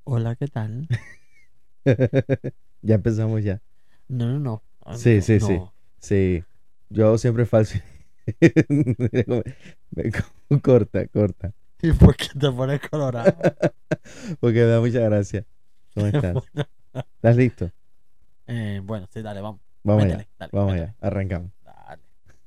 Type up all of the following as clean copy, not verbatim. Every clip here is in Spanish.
Hola, ¿qué tal? Ya empezamos ya. No, no, no. Sí, sí, sí. No. Sí. Yo siempre falso. Mira cómo- corta, corta. ¿Y por qué te pones colorado? Porque me da mucha gracia. ¿Cómo estás? ¿Estás listo? Bueno, sí, dale, vamos. Vamos allá. Métele, dale, Vamos allá. métele. Arrancamos. Dale.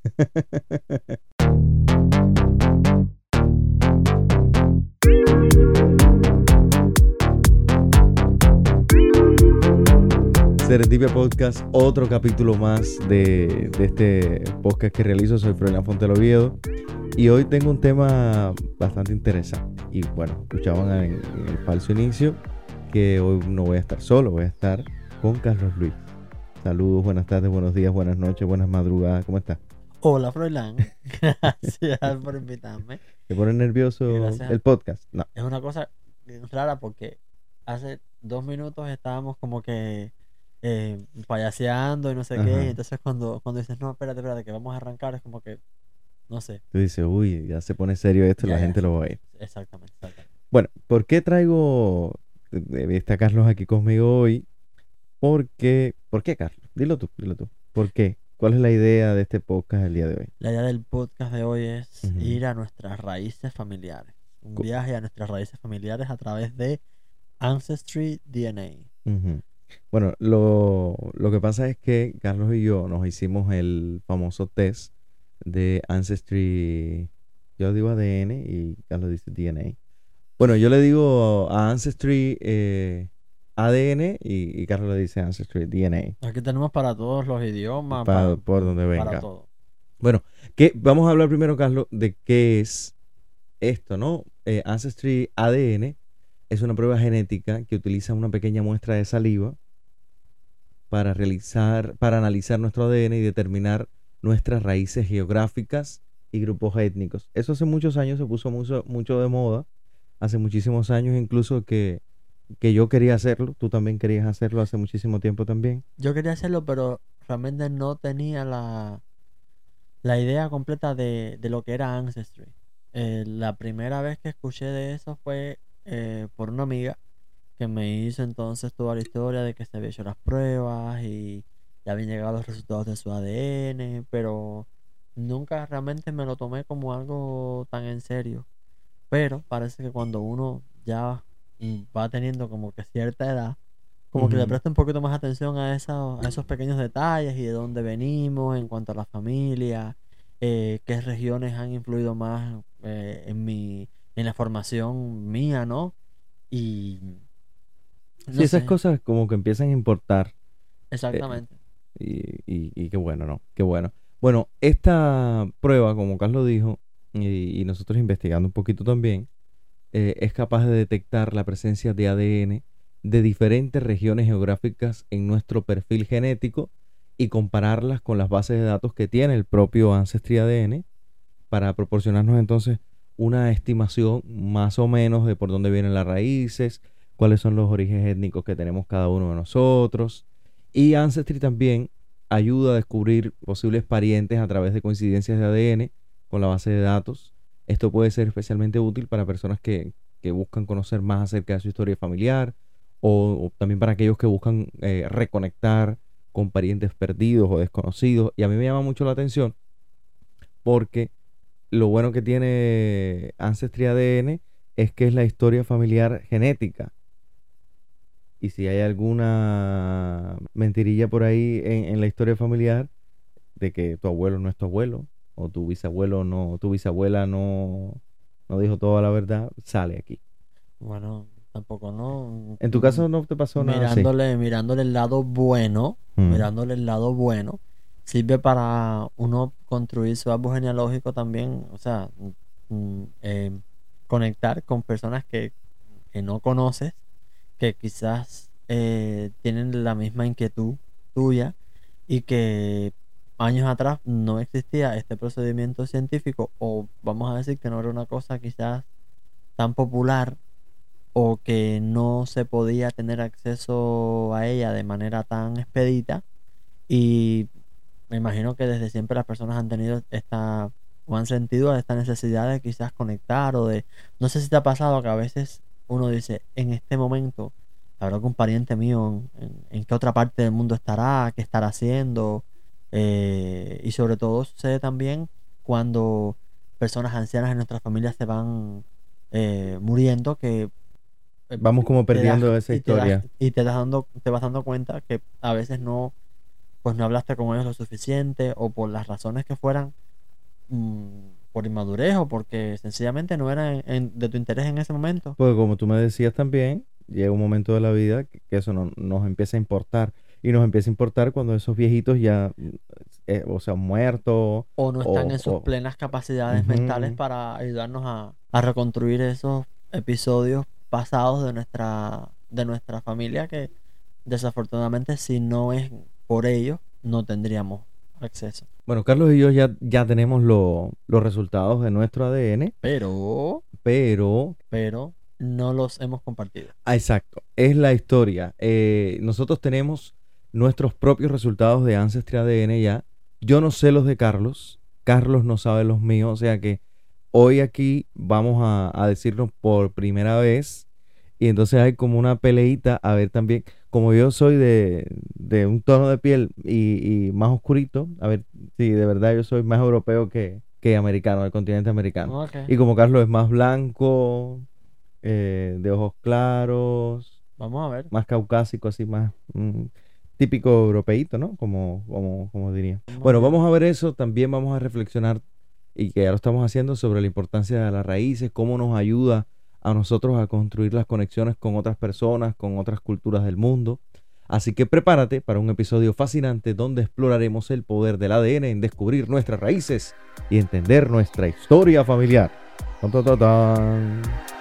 Serendipia Podcast, otro capítulo más de este podcast que realizo. Soy Froilán Fontelo Oviedo. Y hoy tengo un tema bastante interesante. Y bueno, escuchaban en el falso inicio que hoy no voy a estar solo, voy a estar con Carlos Luis. Saludos, buenas tardes, buenos días, buenas noches, buenas madrugadas. ¿Cómo estás? Hola, Froilán. Gracias por invitarme. ¿Te pone nervioso Gracias. el podcast? No. Es una cosa rara porque hace 2 minutos estábamos como que payaseando y no sé qué. Y Ajá. entonces cuando dices, no, espérate, espérate, que vamos a arrancar, es como que, no sé. Tú dices, uy, ya se pone serio esto, Ya, la ya, gente sí. lo va a ir. Exactamente, exactamente. Bueno, ¿por qué traigo está Carlos aquí conmigo hoy? ¿Por qué, Carlos? Dilo tú, dilo tú. ¿Por qué? ¿Cuál es la idea de este podcast el día de hoy? La idea del podcast de hoy es Ujú. ir a nuestras raíces familiares. Un Cu- viaje a nuestras raíces familiares a través de Ancestry DNA. Ujú. Bueno, lo que pasa es que Carlos y yo nos hicimos el famoso test de Ancestry. Yo digo ADN y Carlos dice DNA. Bueno, yo le digo a Ancestry ADN y Carlos le dice Ancestry DNA, Aquí tenemos para todos los idiomas, por donde para venga. todo. Bueno, vamos a hablar primero, Carlos, de qué es esto, ¿no? Ancestry ADN es una prueba genética que utiliza una pequeña muestra de saliva para analizar nuestro ADN y determinar nuestras raíces geográficas y grupos étnicos. Eso hace muchos años se puso mucho, mucho de moda, hace muchísimos años incluso que yo quería hacerlo, tú también querías hacerlo hace muchísimo tiempo también. Yo quería hacerlo, pero realmente no tenía la idea completa de lo que era Ancestry. La primera vez que escuché de eso fue por una amiga que me hizo entonces toda la historia de que se había hecho las pruebas y ya habían llegado los resultados de su ADN, pero nunca realmente me lo tomé como algo tan en serio. Pero parece que cuando uno ya va teniendo como que cierta edad, como que le Ujú. presta un poquito más atención a esos pequeños detalles y de dónde venimos en cuanto a la familia, qué regiones han influido más en la formación mía, ¿no? Y Sí, no esas sé, cosas como que empiezan a importar. eh, exactamente. y qué bueno, ¿no? Qué bueno. Bueno, esta prueba, como Carlos dijo, y nosotros investigando un poquito también, es capaz de detectar la presencia de ADN de diferentes regiones geográficas en nuestro perfil genético y compararlas con las bases de datos que tiene el propio Ancestry ADN para proporcionarnos entonces una estimación más o menos de por dónde vienen las raíces, cuáles son los orígenes étnicos que tenemos cada uno de nosotros. Y Ancestry también ayuda a descubrir posibles parientes a través de coincidencias de ADN con la base de datos. Esto puede ser especialmente útil para personas que buscan conocer más acerca de su historia familiar o también para aquellos que buscan reconectar con parientes perdidos o desconocidos. Y a mí me llama mucho la atención porque lo bueno que tiene Ancestry ADN es que es la historia familiar genética. Y si hay alguna mentirilla por ahí en la historia familiar de que tu abuelo no es tu abuelo, o tu bisabuelo no, tu bisabuela no dijo toda la verdad, sale aquí. Bueno, tampoco no. En tu caso no te pasó nada así. Mirándole el lado bueno, Mm, mirándole el lado bueno, sirve para uno construir su árbol genealógico también, o sea, conectar con personas que no conoces, que quizás tienen la misma inquietud tuya y que años atrás no existía este procedimiento científico, o vamos a decir que no era una cosa quizás tan popular o que no se podía tener acceso a ella de manera tan expedita. Y me imagino que desde siempre las personas han tenido o han sentido esta necesidad de quizás conectar o de, no sé si te ha pasado que a veces uno dice, en este momento, habrá algún pariente mío en qué otra parte del mundo estará, qué estará haciendo. Y sobre todo sucede también cuando personas ancianas en nuestras familias se van muriendo, que Vamos como te das, perdiendo esa historia. te vas dando cuenta que a veces no, pues no hablaste con ellos lo suficiente, o por las razones que fueran, por inmadurez, o porque sencillamente no era de tu interés en ese momento. Porque como tú me decías también, llega un momento de la vida que eso nos empieza a importar. Y nos empieza a importar cuando esos viejitos ya, o sea, muertos, O no están en sus o plenas capacidades mentales ujú. para ayudarnos a reconstruir esos episodios pasados de nuestra familia, que desafortunadamente, si no es por ellos, no tendríamos acceso. Bueno, Carlos y yo ya tenemos los resultados de nuestro ADN, Pero, pero, pero no los hemos compartido. exacto, es la historia. Nosotros tenemos nuestros propios resultados de Ancestry ADN ya. Yo no sé los de Carlos, Carlos no sabe los míos, o sea que hoy aquí vamos a decirnos por primera vez. Y entonces hay como una peleita, a ver también, como yo soy de un tono de piel y más oscurito, a ver si de verdad yo soy más europeo que americano, del continente americano. Ok, Y como Carlos es más blanco, de ojos claros, vamos a ver. más caucásico, así más típico europeíto, ¿no? Como diría. Vamos Bueno, viendo. vamos a ver eso, también vamos a reflexionar, y que ya lo estamos haciendo, sobre la importancia de las raíces, cómo nos ayuda a nosotros a construir las conexiones con otras personas, con otras culturas del mundo. Así que prepárate para un episodio fascinante donde exploraremos el poder del ADN en descubrir nuestras raíces y entender nuestra historia familiar. Tan, tan, tan, tan.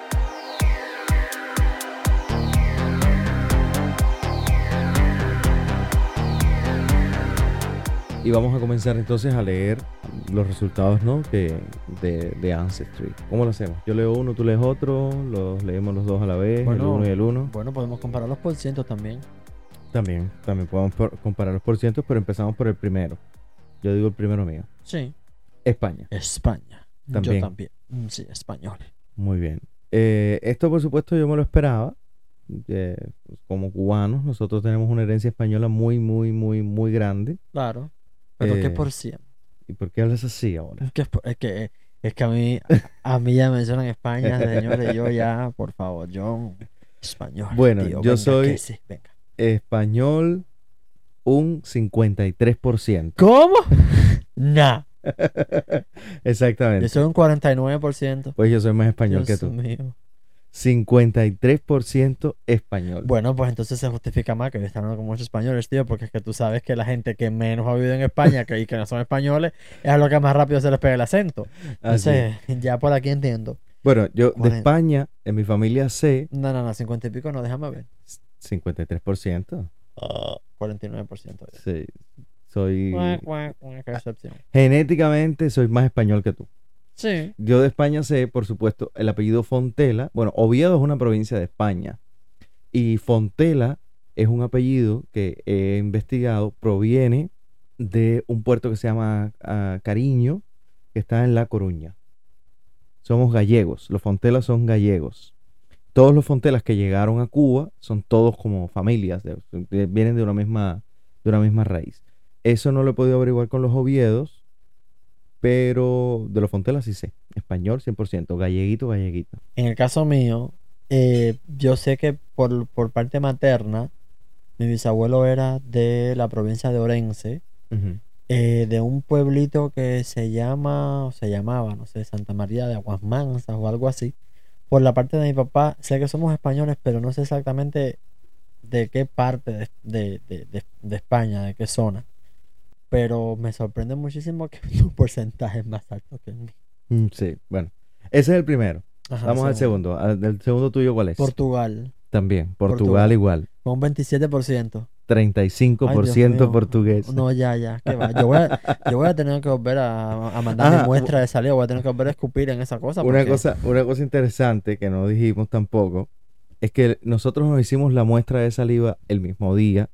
Y vamos a comenzar entonces a leer los resultados, ¿no? de Ancestry. ¿Cómo lo hacemos? Yo leo uno, tú lees otro, los leemos los dos a la vez, el uno y el uno. Bueno, podemos comparar los porcientos también. También podemos comparar los porcientos, pero empezamos por el primero. Yo digo el primero mío. Sí. España. España. También. Yo también. Sí, español. Muy bien. Esto, por supuesto, yo me lo esperaba. Como cubanos, nosotros tenemos una herencia española muy, muy, muy, muy grande. Claro. Pero ¿qué Eh, por ciento? ¿Y por qué hablas así ahora? Es que a mí ya me mencionan España, señores, yo ya, por favor, yo español, Bueno, tío, yo venga, que soy sí, venga. español un 53%. ¿Cómo? Nah, yo Exactamente. soy un 49%. Pues yo soy más español que Dios tú. mío. 53% español. Bueno, pues entonces se justifica más que yo esté hablando con muchos españoles, tío, porque es que tú sabes que la gente que menos ha vivido en España y que no son españoles es a lo que más rápido se les pega el acento. Así. Entonces, ya por aquí entiendo. Bueno, yo de 40. España, en mi familia sé No, 50 y pico, no, déjame ver. 53%. 49%. Ya. Sí, soy... Qué excepción. Genéticamente soy más español que tú. Sí. Yo de España sé, por supuesto, el apellido Fontela. Bueno, Oviedo es una provincia de España. Y Fontela es un apellido que he investigado, proviene de un puerto que se llama Cariño, que está en La Coruña. Somos gallegos, los Fontelas son gallegos. Todos los Fontelas que llegaron a Cuba son todos como familias, vienen de una misma raíz. Eso no lo he podido averiguar con los Oviedos, pero de los Fontelas sí sé. Español 100%, galleguito. En el caso mío, yo sé que por parte materna, mi bisabuelo era de la provincia de Orense, Ujú. de un pueblito que se llamaba, no sé, Santa María de Aguas Mansas o algo así. Por la parte de mi papá, sé que somos españoles, pero no sé exactamente de qué parte de España, de qué zona. Pero me sorprende muchísimo que tu porcentaje es más alto que el mío. Sí, bueno. Ese es el primero. Ajá, Vamos al segundo. ¿El segundo tuyo cuál es? Portugal, También. Portugal Portugal. igual. con un 27%. 35% mío. portugués. No, ya, qué va. Yo voy a tener que volver a mandar mi muestra de salida, voy a tener que volver a escupir en esa cosa. Una Porque cosa interesante que no dijimos tampoco es que nosotros nos hicimos la muestra de saliva el mismo día.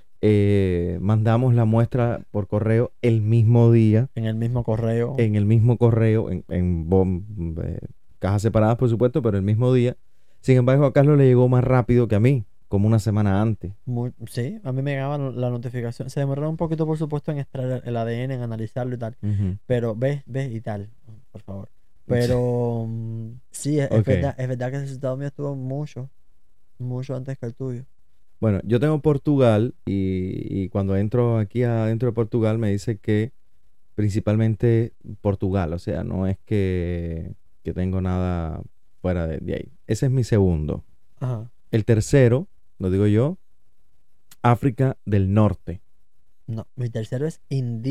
Mandamos la muestra por correo el mismo día, en el mismo correo, en el mismo correo, cajas separadas por supuesto, pero el mismo día. Sin embargo, a Carlos le llegó más rápido que a mí, como una semana antes. Sí, a mí me llegaba la notificación. Se demoró un poquito, por supuesto, en extraer el ADN, en analizarlo y tal. Ujú. Pero ves y tal, por favor. Pero sí, Ok. es verdad que el resultado mío estuvo mucho antes que el tuyo. Bueno, yo tengo Portugal y cuando entro aquí adentro de Portugal me dice que principalmente Portugal, o sea, no es que tengo nada fuera de ahí. Ese es mi segundo. Ajá. El tercero, lo digo yo, África del Norte, No, mi tercero es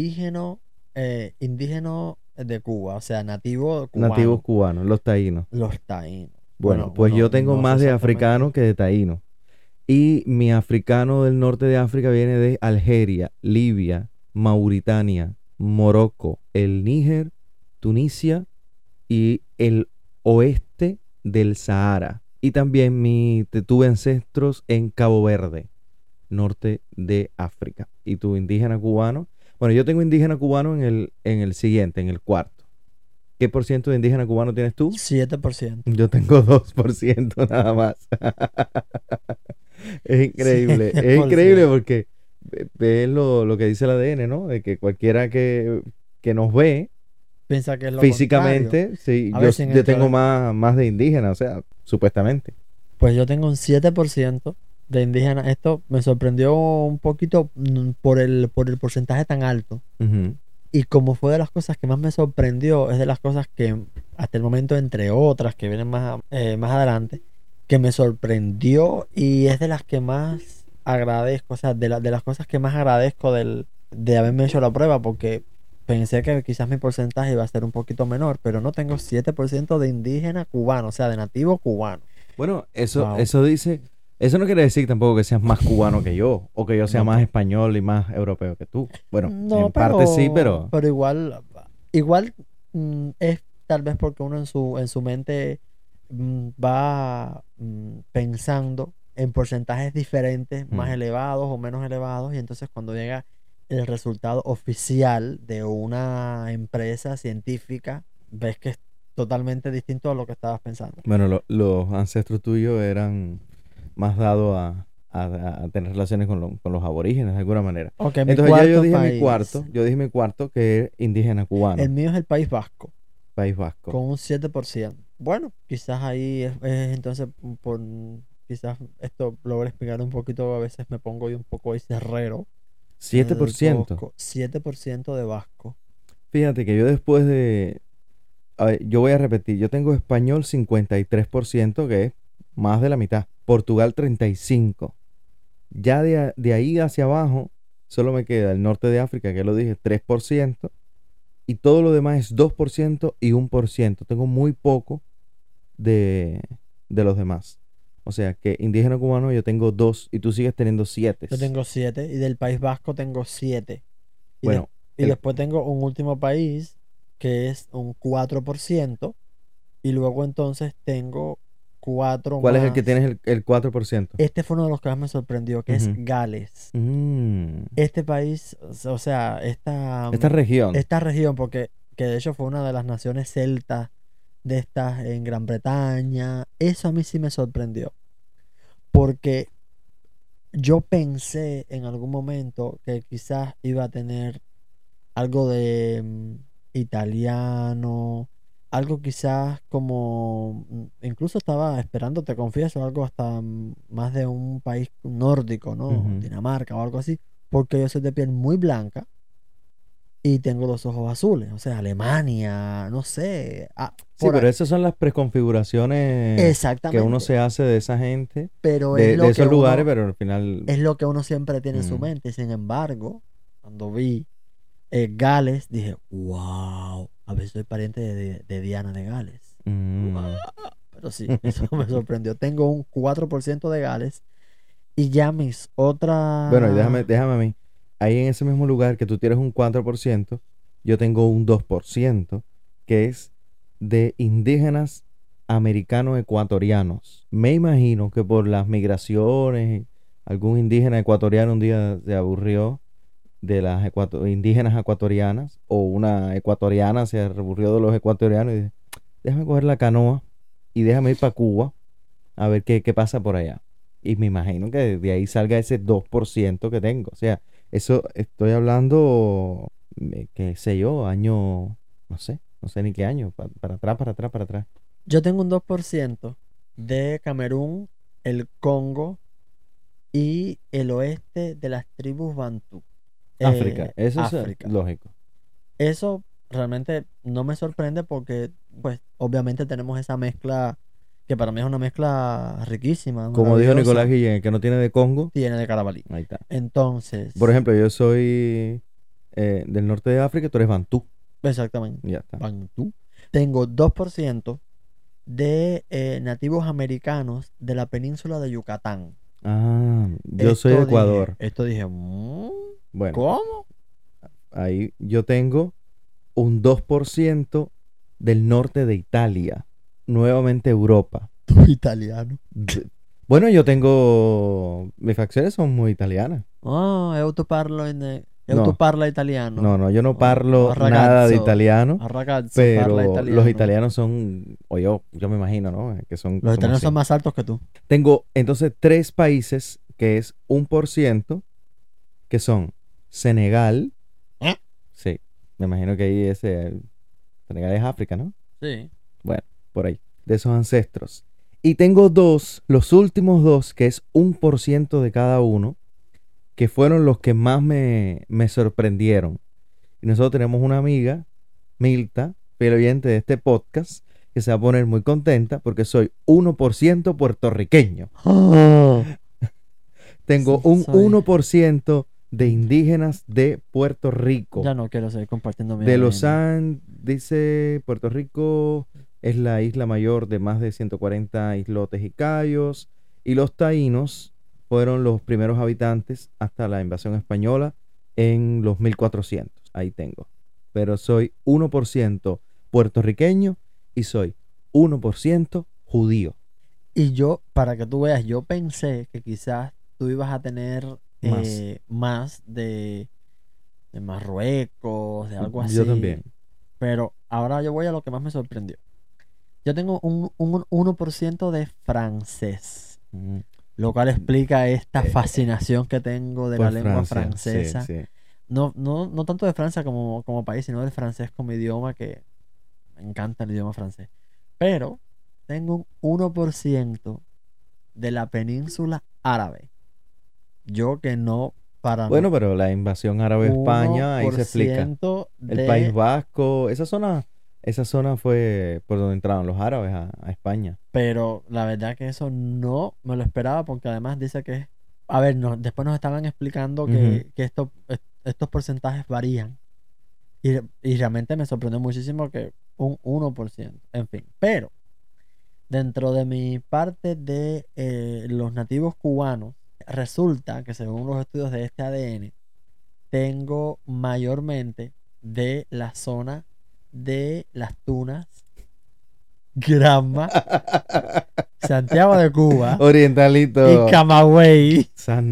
indígena de Cuba, o sea, nativo nativos cubano, cubanos, los taínos. los taínos. Bueno, pues Bueno, yo tengo no sé más de exactamente. africano que de taíno. Y mi africano del norte de África viene de Algeria, Libia, Mauritania, Morocco, el Níger, Tunisia y el oeste del Sahara. Y también tuve ancestros en Cabo Verde, norte de África. ¿Y tu indígena cubano? Bueno, yo tengo indígena cubano en el siguiente, en el cuarto. ¿Qué por ciento de indígena cubano tienes tú? 7%. Yo tengo 2% nada más. siete Es por increíble ciento porque ves lo que dice el ADN, ¿no? De que cualquiera que nos ve Piensa que es lo contrario. físicamente, sí, A yo, ver, sin yo tengo entrar. más de indígena, o sea, supuestamente. Pues yo tengo un 7% de indígenas. Esto me sorprendió un poquito por el porcentaje tan alto. Ujú. Y como fue de las cosas que más me sorprendió, es de las cosas que hasta el momento, entre otras que vienen más adelante, que me sorprendió y es de las que más agradezco, o sea, de las cosas que más agradezco de haberme hecho la prueba, porque pensé que quizás mi porcentaje iba a ser un poquito menor, pero no tengo 7% de indígena cubano, o sea, de nativo cubano. Bueno, Wow. eso no quiere decir tampoco que seas más cubano que yo, o que yo sea No, más español y más europeo que tú. Bueno, no, en parte sí, pero pero igual es tal vez porque uno en su mente va pensando en porcentajes diferentes, más mm, elevados o menos elevados, y entonces cuando llega el resultado oficial de una empresa científica, ves que es totalmente distinto a lo que estabas pensando. bueno, los ancestros tuyos eran más dados a tener relaciones con los aborígenes de alguna manera. Ok, mi Entonces ya cuarto país. yo dije mi cuarto que es indígena El cubano, mío es el País Vasco, País Vasco. con un 7%. Bueno, quizás ahí entonces quizás esto logro explicar un poquito, a veces me pongo yo un poco ahí cerrero en siete por el ciento Costco, 7% de Vasco. Fíjate que yo después de... A ver, yo voy a repetir, yo tengo español 53%, que es más de la mitad. Portugal 35%. Ya de ahí hacia abajo, solo me queda el norte de África, que lo dije, 3%. Y todo lo demás es 2% y 1%. Tengo muy poco de, de los demás. O sea que indígena cubano yo tengo 2 y tú sigues teniendo 7. Yo tengo 7 y del País Vasco tengo 7. Y, des- Bueno, y el, después tengo un último país que es un 4%. Y luego entonces tengo 4 ¿cuál es el que más. tienes el 4%? Este fue uno de los que más me sorprendió, que es Ujú. Gales. Mm. Este país, o sea, Esta región. esta región, porque que de hecho fue una de las naciones celtas de estas en Gran Bretaña, eso a mí sí me sorprendió, porque yo pensé en algún momento que quizás iba a tener algo de italiano, algo quizás como, incluso estaba esperando, te confieso, algo hasta más de un país nórdico, ¿no? Ujú. Dinamarca o algo así, porque yo soy de piel muy blanca y tengo los ojos azules, o sea, Alemania, no sé, Sí, por pero ahí. esas son las preconfiguraciones que uno Exactamente, se hace de esa gente, pero de esos lugares, pero al final... es lo que uno siempre tiene en su mm, mente. Sin embargo, cuando vi Gales, dije, wow, a ver, soy pariente de Diana de Gales. mm. Pero sí, eso me sorprendió. Tengo un 4% de Gales y ya mis Bueno, y otras... déjame a mí. Ahí en ese mismo lugar que tú tienes un 4%, yo tengo un 2%, que es de indígenas americanos ecuatorianos. Me imagino que por las migraciones, algún indígena ecuatoriano un día se aburrió de las indígenas ecuatorianas, o una ecuatoriana se aburrió de los ecuatorianos y dice, déjame coger la canoa y déjame ir para Cuba a ver qué pasa por allá. Y me imagino que de ahí salga ese 2% que tengo. O sea, eso estoy hablando, qué sé yo, año, no sé ni qué año, para atrás, para atrás, para atrás. Yo tengo un 2% de Camerún, el Congo y el oeste de las tribus Bantú. África, eso es África. lógico. Eso realmente no me sorprende porque, pues, obviamente tenemos esa mezcla que para mí es una mezcla riquísima, Como dijo Nicolás maravillosa. Guillén, el que no tiene de Congo, Tiene de carabalí. ahí está. Entonces, Por ejemplo, yo soy del norte de África, tú eres Bantú. exactamente, Ya está. Bantú. Tengo 2% de nativos americanos de la península de Yucatán. Ah, yo soy de Ecuador. Esto dije, Bueno, ¿cómo? ahí yo tengo un 2% del norte de Italia, nuevamente Europa. Tú italiano. Bueno, yo tengo, mis facciones son muy italianas. Ah, eu No, parla italiano. no, yo no Oh, parlo nada de ragazzo, italiano, ragazzo, parla pero los italiano. italianos son, o yo me imagino, ¿no? Que son Los como italianos así. son más altos que tú. Tengo entonces 3 países que es 1%, que son Senegal. ¿Eh? Sí, me imagino que ahí Senegal es África, ¿no? Sí. Bueno, por ahí, de esos ancestros. Y tengo 2, los últimos 2, que es 1% de cada uno, que fueron los que más me sorprendieron. Y nosotros tenemos una amiga, Milta, fiel oyente de este podcast, que se va a poner muy contenta porque soy 1% puertorriqueño. Tengo Sí, un soy. 1% de indígenas de Puerto Rico. Ya no quiero seguir compartiendo mi De los ADN. dice Puerto Rico es la isla mayor de más de 140 islotes y cayos. Y los taínos fueron los primeros habitantes hasta la invasión española en los 1400. Ahí tengo. Pero soy 1% puertorriqueño y soy 1% judío. Y yo, para que tú veas, yo pensé que quizás tú ibas a tener Más. más de Marruecos, de algo así. Yo también. Pero ahora yo voy a lo que más me sorprendió. Yo tengo un 1% de francés, Mm. lo cual explica esta fascinación que tengo de la Por lengua Francia, sí, francesa. sí. No tanto de Francia como país, sino del francés como idioma, que me encanta el idioma francés. Pero tengo un 1% de la península árabe. Yo que no, para Bueno, pero la invasión árabe a España, ahí se explica. 1% El País de... Vasco, esa zona fue por donde entraron los árabes a España. Pero la verdad que eso no me lo esperaba porque además dice que... A ver, después nos estaban explicando que estos porcentajes varían. Y realmente me sorprendió muchísimo que un 1%. En fin, pero dentro de mi parte de los nativos cubanos, resulta que según los estudios de este ADN, tengo mayormente de la zona de las Tunas, Granma, Santiago de Cuba Orientalito. y Camagüey.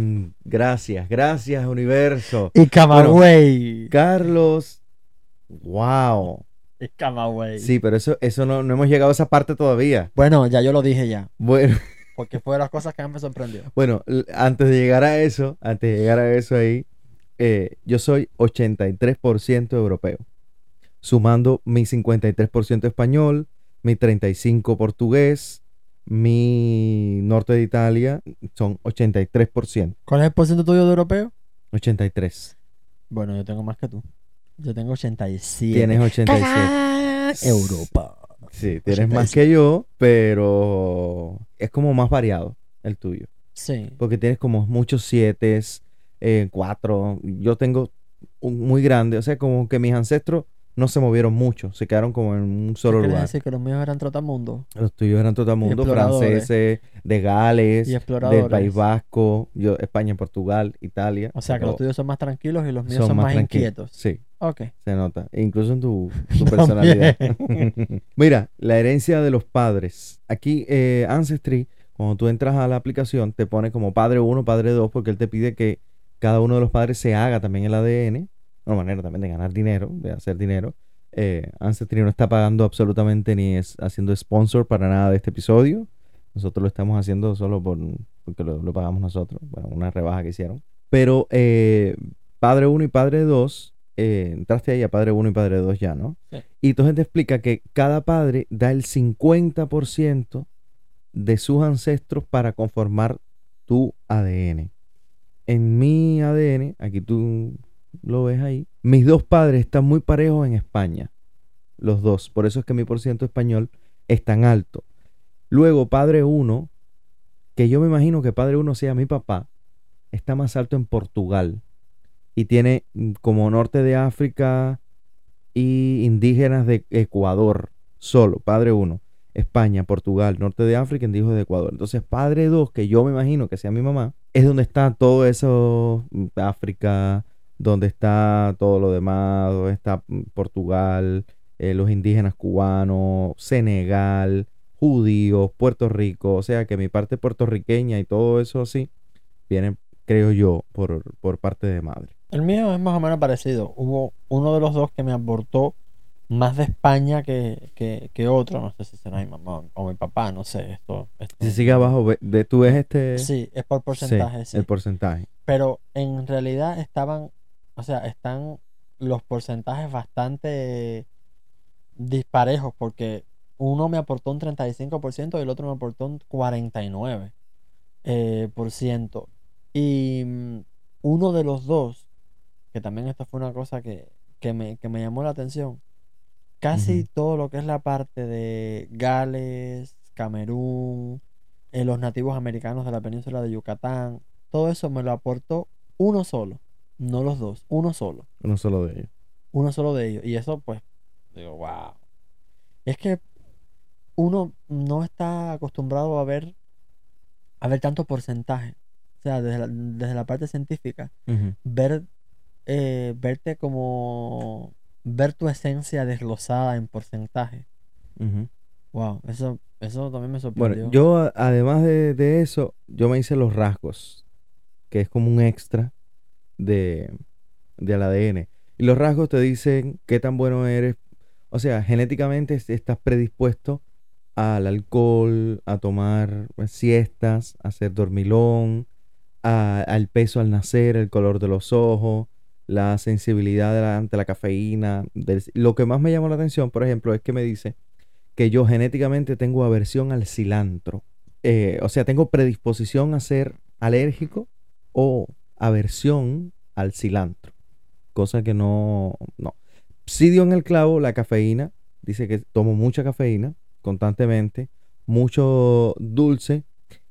Gracias, universo. Y Camagüey. Carlos, wow. Y Camagüey. Sí, pero eso no hemos llegado a esa parte todavía. Bueno, ya yo lo dije ya. Bueno, Porque fue de las cosas que más me sorprendió. bueno, antes de llegar a eso ahí, yo soy 83% europeo, sumando mi 53% español, mi 35% portugués, mi norte de Italia son 83%. ¿Cuál es el porcentaje tuyo de europeo? 83. Bueno, yo tengo más que tú. Yo tengo 87. Tienes 87. ¡Tarán! Europa. Sí, tienes más que yo, pero es como más variado el tuyo. Sí. Porque tienes como muchos 7, 4. Yo tengo un muy grande. O sea, como que mis ancestros no se movieron mucho. Se quedaron como en un ¿Qué solo quieres lugar. decir? Que los míos eran trotamundos Los tuyos eran totamundo, exploradores. franceses, de Gales, Y del exploradores. País Vasco, yo, España, Portugal, Italia. O sea, que pero los tuyos son más tranquilos y los míos son más tranquilos. inquietos. Sí, Ok. se nota. Incluso en tu personalidad. Mira, la herencia de los padres. Aquí, Ancestry, cuando tú entras a la aplicación, te pone como padre 1, padre 2, porque él te pide que cada uno de los padres se haga también el ADN. Una manera también de ganar dinero, de hacer dinero. Ancestry no está pagando absolutamente ni es haciendo sponsor para nada de este episodio. Nosotros lo estamos haciendo solo porque lo pagamos nosotros. Bueno, una rebaja que hicieron. Pero Padre uno y Padre 2, entraste ahí a Padre uno y Padre 2 ya, ¿no? Sí. Y entonces te explica que cada padre da el 50% de sus ancestros para conformar tu ADN. En mi ADN, aquí tú lo ves ahí, mis dos padres están muy parejos en España, los dos. Por eso es que mi porciento español es tan alto. Luego, padre uno, que yo me imagino que padre uno sea mi papá, está más alto en Portugal y tiene como norte de África y indígenas de Ecuador, solo, padre uno. España, Portugal, norte de África, indígenas de Ecuador. Entonces, padre 2, que yo me imagino que sea mi mamá, es donde está todo eso, África, donde está todo lo demás, donde está Portugal, los indígenas cubanos, Senegal, judíos, Puerto Rico. O sea que mi parte puertorriqueña y todo eso así, viene, creo yo, por parte de madre. El mío es más o menos parecido. Hubo uno de los dos que me aportó más de España que otro. No sé si será mi mamá o mi papá, no sé. Si sigue abajo, tú ves Sí, es por Sí, porcentaje, sí. el porcentaje. Pero en realidad o sea, están los porcentajes bastante disparejos porque uno me aportó un 35% y el otro me aportó un 49%. Por ciento. Y uno de los dos, que también esta fue una cosa que me llamó la atención, casi Ujú. todo lo que es la parte de Gales, Camerún, los nativos americanos de la península de Yucatán, todo eso me lo aportó uno solo, no los dos, uno solo, Uno solo de ellos. uno solo de ellos. Y eso, pues, digo, wow. Es que uno no está acostumbrado a ver tanto porcentaje. O sea, desde la parte científica, Ujú, ver, verte como ver tu esencia desglosada en porcentaje. ujú. Wow, eso también me Bueno, sorprendió. yo además de eso, yo me hice los rasgos, que es como un extra de, del ADN. Y los rasgos te dicen qué tan bueno eres. O sea, genéticamente estás predispuesto al alcohol, a tomar siestas, a ser dormilón, al peso al nacer, el color de los ojos, la sensibilidad ante la cafeína. Lo que más me llamó la atención, por ejemplo, es que me dice que yo genéticamente tengo aversión al cilantro. O sea, tengo predisposición a ser alérgico o aversión al cilantro. Cosa que no. Sí dio en el clavo la cafeína. Dice que tomo mucha cafeína constantemente, mucho dulce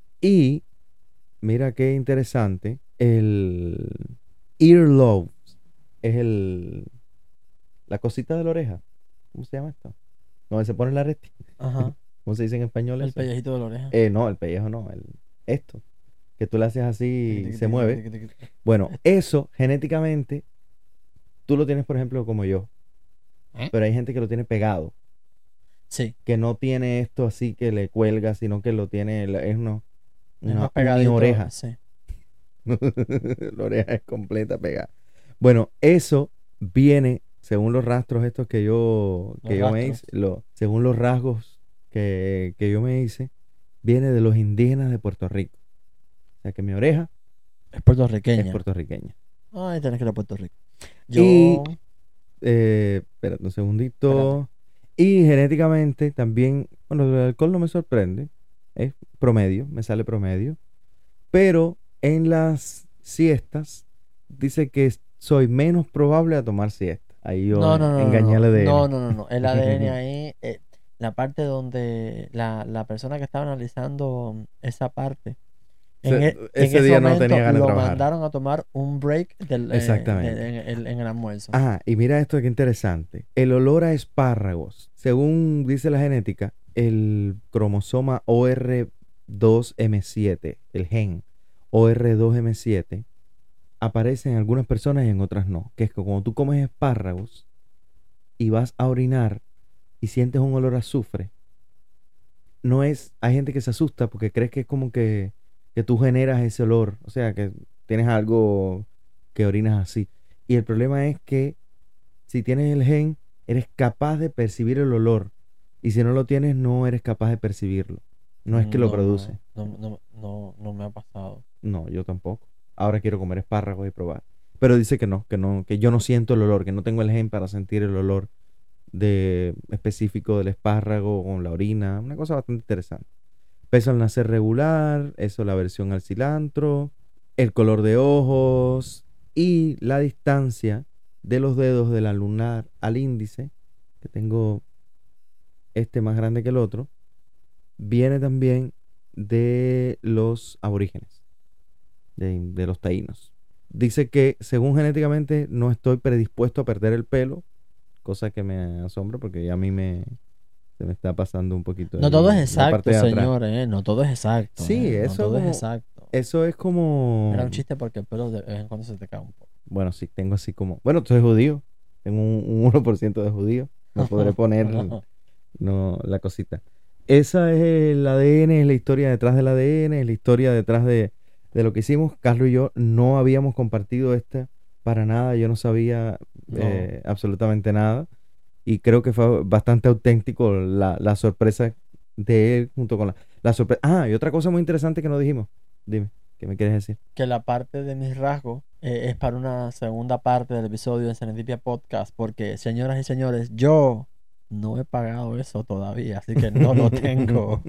y mira qué interesante, el earlobe es la cosita de la oreja. ¿Cómo se llama esto? Donde se pone la red. Ajá, ¿Cómo se dice en español el eso? pellejito de la oreja. No, el pellejo no, esto, que tú le haces así Tiqui, y tiqui, se tiqui, mueve. tiqui, tiqui, tiqui. Bueno, eso genéticamente tú lo tienes, por ejemplo, como yo, ¿Eh? pero hay gente que lo tiene pegado, Sí, que no tiene esto así que le cuelga, sino que lo tiene, es es una más uni pegadito, oreja. sí. La oreja es completa pegada. Bueno, eso viene, según los rastros estos Los que yo me rastros. hice, según los rasgos que yo me hice, viene de los indígenas de Puerto Rico. O sea que mi oreja Es es puertorriqueña. puertorriqueña. Ay, tenés que ir a Puerto Rico. Y, Yo, espérate un espérate. segundito. Y genéticamente también, bueno, el alcohol no me sorprende, es promedio, me sale promedio. Pero en las siestas dice que soy menos probable a tomar siesta. Ahí yo No, no, no, no, engañé al no, no, ADN. no, no, no. El ADN ahí, la parte donde la persona que estaba analizando esa parte, en Ese ese día no tenía momento ganas de lo trabajar. mandaron a tomar un break Exactamente. en el almuerzo. Ah, y mira esto que interesante. El olor a espárragos. Según dice la genética, el cromosoma OR2M7, el gen OR2M7, aparece en algunas personas y en otras no. Que es que cuando tú comes espárragos y vas a orinar y sientes un olor a azufre, no es, hay gente que se asusta porque crees que es como que tú generas ese olor, o sea, que tienes algo que orinas así. Y el problema es que si tienes el gen, eres capaz de percibir el olor. Y si no lo tienes, no eres capaz de percibirlo. No es que lo produce. No me ha pasado. No, yo tampoco. Ahora quiero comer espárragos y probar. Pero dice que yo no siento el olor, que no tengo el gen para sentir el olor específico del espárrago con la orina. Una cosa bastante interesante. Peso al nacer regular, eso la aversión al cilantro, el color de ojos y la distancia de los dedos del anular al índice, que tengo este más grande que el otro, viene también de los aborígenes, de los taínos. Dice que según genéticamente no estoy predispuesto a perder el pelo, cosa que me asombra porque ya a mí se me está pasando un poquito No todo es la parte exacto, de atrás. señores, no todo es exacto. Sí, No eso todo es como, exacto. eso es como... Era un chiste porque el pelo de vez en cuando se te cae un poco. Bueno, sí, tengo así como... Bueno, tú eres judío. Tengo un 1% de judío. Me podré poner la cosita. Esa es el ADN, es la historia detrás del ADN, es la historia detrás de lo que hicimos. Carlos y yo no habíamos compartido para nada. Yo no sabía No. absolutamente nada. Y creo que fue bastante auténtico la sorpresa de él junto con la sorpresa. Ah, y otra cosa muy interesante que no dijimos. Dime, ¿qué me quieres decir? Que la parte de mis rasgos es para una segunda parte del episodio de Serendipia Podcast, porque señoras y señores, yo no he pagado eso todavía, así que no lo tengo.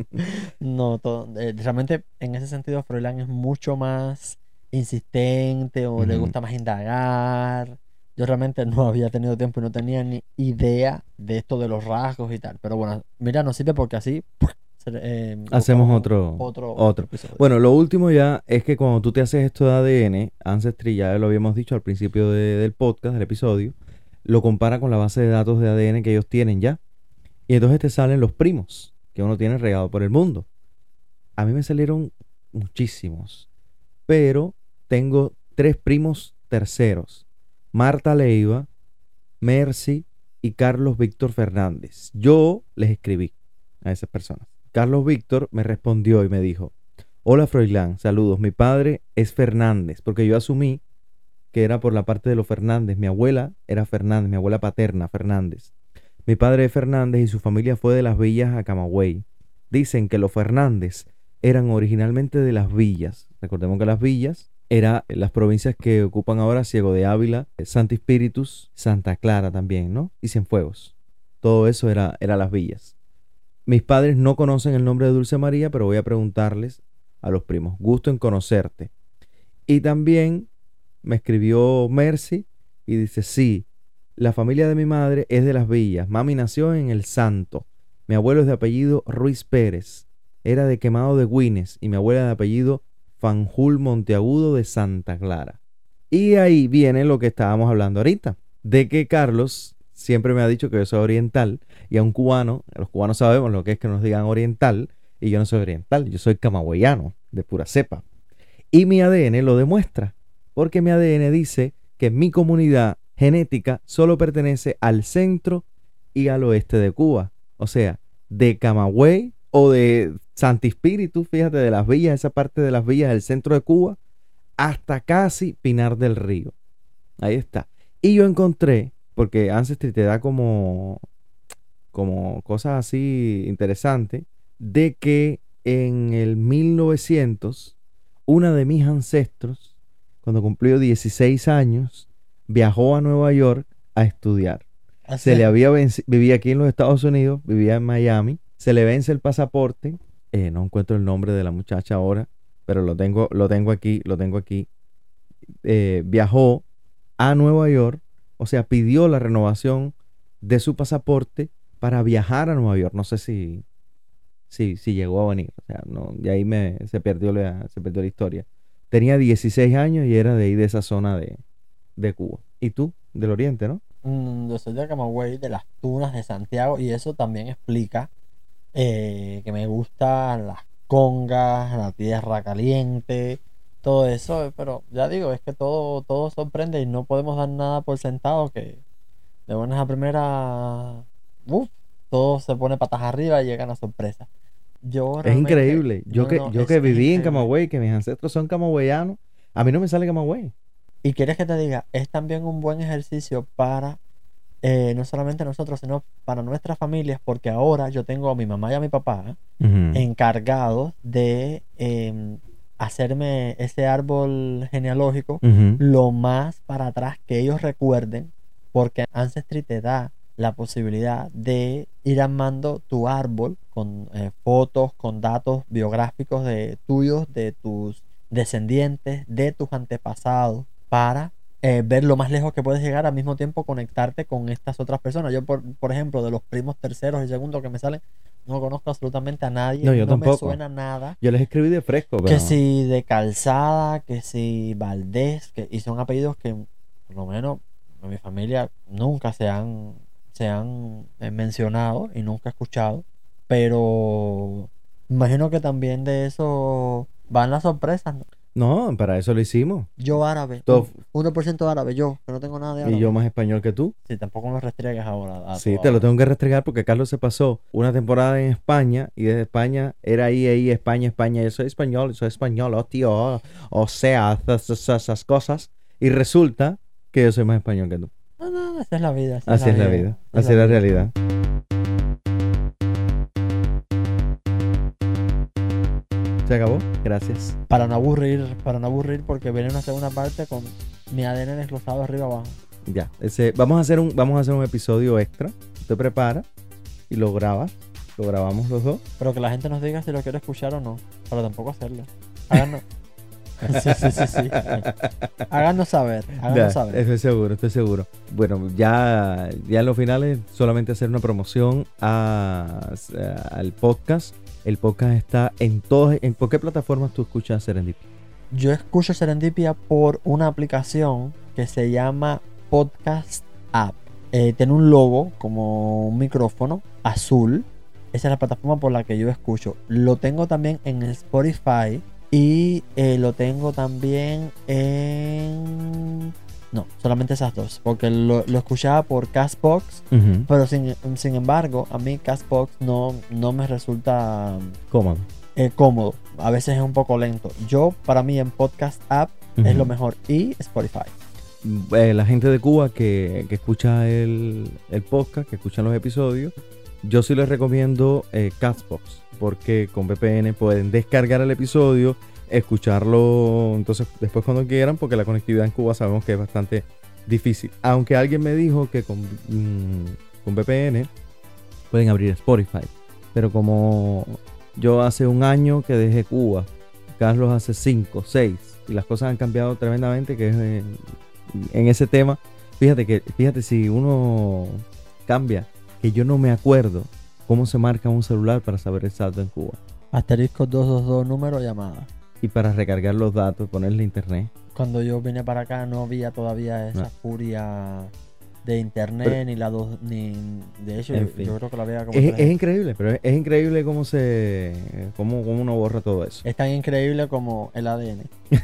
Realmente en ese sentido Froilán es mucho más insistente o le gusta más indagar. Yo realmente no había tenido tiempo y no tenía ni idea de esto de los rasgos y tal. Pero bueno, mira, nos sirve porque así hacemos buscamos otro episodio. Bueno, lo último ya es que cuando tú te haces esto de ADN, Ancestry, ya lo habíamos dicho al principio del podcast, del episodio, lo compara con la base de datos de ADN que ellos tienen ya. Y entonces te salen los primos que uno tiene regado por el mundo. A mí me salieron muchísimos, pero tengo 3 primos terceros: Marta Leiva, Mercy y Carlos Víctor Fernández. Yo les escribí a esas personas. Carlos Víctor me respondió y me dijo: hola Froilán, saludos, mi padre es Fernández, porque yo asumí que era por la parte de los Fernández. Mi abuela era Fernández, mi abuela paterna Fernández. Mi padre es Fernández y su familia fue de las villas a Camagüey. Dicen que los Fernández eran originalmente de las villas. Recordemos que las villas eran las provincias que ocupan ahora Ciego de Ávila, Santi Espíritus, Santa Clara también, ¿no? Y Cienfuegos. Todo eso era las villas. Mis padres no conocen el nombre de Dulce María, pero voy a preguntarles a los primos. Gusto en conocerte. Y también me escribió Mercy y dice: sí, la familia de mi madre es de las villas. Mami nació en El Santo. Mi abuelo es de apellido Ruiz Pérez. Era de Quemado de Güines. Y mi abuela de apellido Fanjul Monteagudo de Santa Clara. Y ahí viene lo que estábamos hablando ahorita, de que Carlos siempre me ha dicho que yo soy oriental, y a un cubano, los cubanos sabemos lo que es que nos digan oriental, y yo no soy oriental, yo soy camagüeyano, de pura cepa. Y mi ADN lo demuestra, porque mi ADN dice que mi comunidad genética solo pertenece al centro y al oeste de Cuba. O sea, de Camagüey o de Santi Espíritu, fíjate, de las villas, esa parte de las villas del centro de Cuba, hasta casi Pinar del Río. Ahí está. Y yo encontré, porque Ancestry te da como cosas así interesantes, de que en el 1900, una de mis ancestros, cuando cumplió 16 años, viajó a Nueva York a estudiar. Se le había vivía aquí en los Estados Unidos, vivía en Miami, se le vence el pasaporte, no encuentro el nombre de la muchacha ahora, pero lo tengo aquí. Viajó a Nueva York, o sea, pidió la renovación de su pasaporte para viajar a Nueva York. No sé si llegó a venir, o sea, no, y ahí se perdió la historia. Tenía 16 años y era de ahí, de esa zona de Cuba. ¿Y tú? Del oriente, ¿no? Yo soy de Camagüey, de las Tunas de Santiago, y eso también explica que me gustan las congas, la tierra caliente, todo eso, pero ya digo, es que todo sorprende y no podemos dar nada por sentado, que de buenas a primeras, todo se pone patas arriba y llegan a sorpresa. Es increíble. Yo que viví en increíble. Camagüey, que mis ancestros son camagüeyanos, a mí no me sale Camagüey. Y quieres que te diga, es también un buen ejercicio para no solamente nosotros, sino para nuestras familias, porque ahora yo tengo a mi mamá y a mi papá Ujú. encargados de hacerme ese árbol genealógico Ujú. lo más para atrás que ellos recuerden, porque Ancestry te da la posibilidad de ir armando tu árbol con fotos, con datos biográficos de tuyos, de tus descendientes, de tus antepasados, para ver lo más lejos que puedes llegar, al mismo tiempo conectarte con estas otras personas. Yo, por ejemplo, de los primos terceros y segundos que me salen, no conozco absolutamente a nadie, No, yo no me tampoco. suena nada. Yo les escribí de fresco, Que pero... si de Calzada, que si Valdés, y son apellidos que por lo menos en mi familia nunca se han mencionado y nunca he escuchado, pero imagino que también de eso van las sorpresas, ¿no? No, para eso lo hicimos. Yo árabe, Todo- 1% árabe, yo, que no tengo nada de Y árabe. yo más español que tú. Sí, tampoco me restregues ahora. Sí, te lo tengo que restregar porque Carlos se pasó una temporada en España y desde España era ahí, España, España. Yo soy español, oh tío, o sea, esas cosas. Y resulta que yo soy más español que tú. No, no, esa es la vida. Así es la vida, así es la realidad. Se acabó, gracias. Para no aburrir, porque viene una segunda parte con mi ADN desglosado arriba abajo. Ya, vamos a hacer un episodio extra. Te preparas y lo grabas. Lo grabamos los dos. Pero que la gente nos diga si lo quiere escuchar o no. Para tampoco hacerlo. Háganos. Sí. Háganos saber. Estoy seguro. Bueno, ya en los finales solamente hacer una promoción al podcast. El podcast está ¿por qué plataformas tú escuchas Serendipia? Yo escucho Serendipia por una aplicación que se llama Podcast App. Tiene un logo como un micrófono azul. Esa es la plataforma por la que yo escucho. Lo tengo también en Spotify y lo tengo también en... No, solamente esas dos, porque lo escuchaba por Castbox, Uh-huh. pero sin embargo, a mí Castbox no me resulta Cómodo. cómodo. A veces es un poco lento. Para mí en Podcast App es Ujú. lo mejor. Y Spotify. La gente de Cuba que escucha el podcast, que escucha los episodios, yo sí les recomiendo Castbox, porque con VPN pueden descargar el episodio, escucharlo entonces después cuando quieran, porque la conectividad en Cuba sabemos que es bastante difícil. Aunque alguien me dijo que con VPN pueden abrir Spotify, pero como yo hace un año que dejé Cuba, Carlos hace 5, 6, y las cosas han cambiado tremendamente, que es en ese tema. Fíjate si uno cambia, que yo no me acuerdo cómo se marca un celular para saber el saldo en Cuba. Asterisco 222 número llamada. Y para recargar los datos, ponerle internet. Cuando yo vine para acá no había todavía esa No. furia de internet, Pero- ni la dos, ni de hecho En yo, fin. yo creo que la había como Es 3G. increíble, pero es increíble cómo uno borra todo eso. Es tan increíble como el ADN.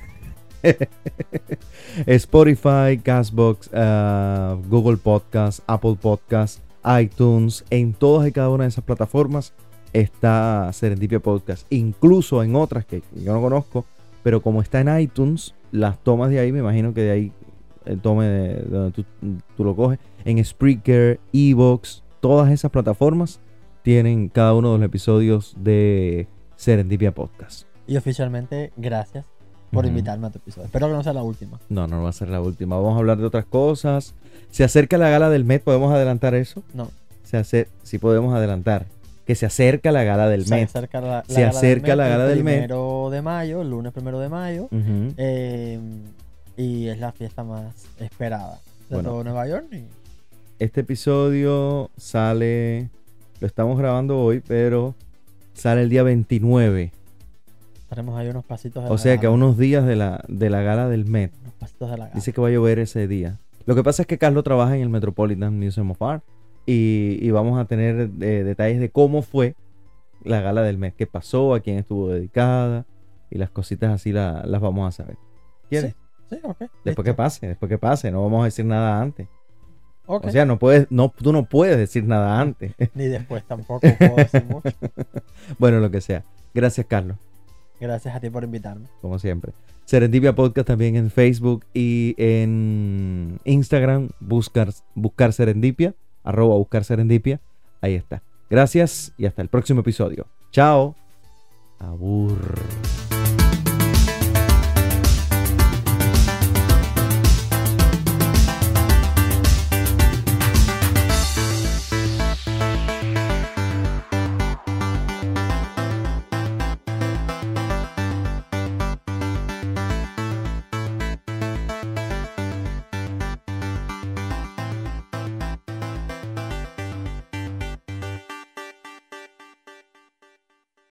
Spotify, Castbox, Google Podcast, Apple Podcast, iTunes, en todas y cada una de esas plataformas está Serendipia Podcast. Incluso en otras que yo no conozco, pero como está en iTunes, las tomas de ahí, me imagino que de ahí el tome de donde tú lo coges. En Spreaker, Evox, todas esas plataformas tienen cada uno de los episodios de Serendipia Podcast. Y oficialmente, gracias por Ujú. invitarme a tu episodio. Espero que no sea la última. No va a ser la última. Vamos a hablar de otras cosas. Se acerca la gala del Met. ¿Podemos adelantar eso? No. Sí podemos adelantar. Que se acerca la gala del Se Met. acerca la Se acerca la gala del Met. El 1 de mayo, el lunes 1 de mayo. Ujú. Y es la fiesta más esperada de Bueno. todo Nueva York. Este episodio sale... Lo estamos grabando hoy, pero sale el día 29. Estaremos ahí unos pasitos de O la sea que a gala, unos días de la gala del Met. unos pasitos de la gala. Dice que va a llover ese día. Lo que pasa es que Carlos trabaja en el Metropolitan Museum of Art. Y vamos a tener detalles de cómo fue la gala del Met. Qué pasó, a quién estuvo dedicada. Y las cositas así las vamos a saber. ¿Quieres? Sí, ok. Después listo. que pase. No vamos a decir nada antes. Ok. O sea, tú no puedes decir nada antes. Ni después tampoco puedo decir mucho. Bueno, lo que sea. Gracias, Carlos, Gracias a ti por invitarme. como siempre. Serendipia Podcast también en Facebook y en Instagram. Buscar Serendipia, @buscar Serendipia. Ahí está. Gracias y hasta el próximo episodio. Chao. Abur.